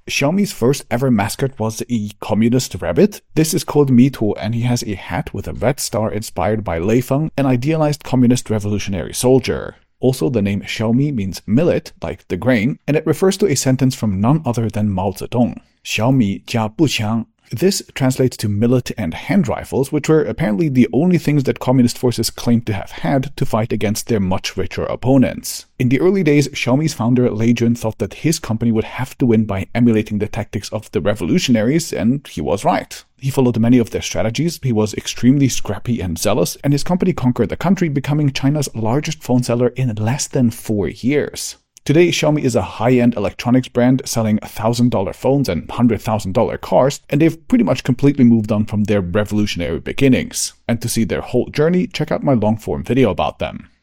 Xiaomi's first ever mascot was a communist rabbit. This is called Mito, and he has a hat with a red star inspired by Lei Feng, an idealized communist revolutionary soldier. Also, the name Xiaomi means millet, like the grain, and it refers to a sentence from none other than Mao Zedong. Xiaomi 加步枪. This translates to millet and hand rifles, which were apparently the only things that communist forces claimed to have had to fight against their much richer opponents. In the early days, Xiaomi's founder Lei Jun thought that his company would have to win by emulating the tactics of the revolutionaries, and he was right. He followed many of their strategies, he was extremely scrappy and zealous, and his company conquered the country, becoming China's largest phone seller in less than 4 years. Today, Xiaomi is a high-end electronics brand selling $1,000 phones and $100,000 cars, and they've pretty much completely moved on from their revolutionary beginnings. And to see their whole journey, check out my long-form video about them.